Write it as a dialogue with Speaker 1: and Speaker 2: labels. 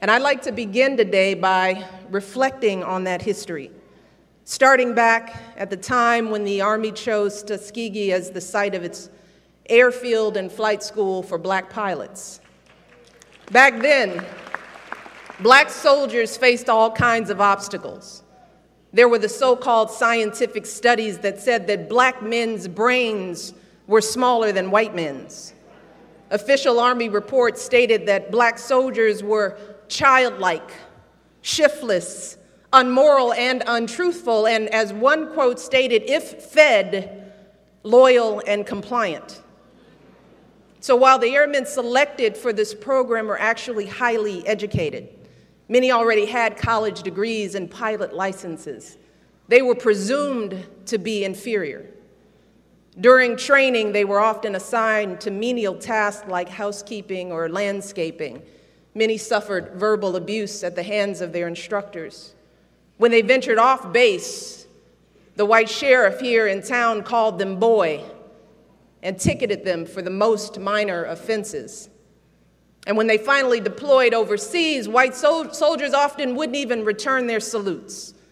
Speaker 1: And I'd like to begin today by reflecting on that history, starting back at the time when the Army chose Tuskegee as the site of its airfield and flight school for black pilots. Back then, black soldiers faced all kinds of obstacles. There were the so-called scientific studies that said that black men's brains were smaller than white men's. Official Army reports stated that black soldiers were childlike, shiftless, unmoral, and untruthful, and as one quote stated, if fed, loyal and compliant. So while the airmen selected for this program were actually highly educated, many already had college degrees and pilot licenses, they were presumed to be inferior. During training, they were often assigned to menial tasks like housekeeping or landscaping. Many suffered verbal abuse at the hands of their instructors. When they ventured off base, the white sheriff here in town called them boy and ticketed them for the most minor offenses. And when they finally deployed overseas, white soldiers often wouldn't even return their salutes.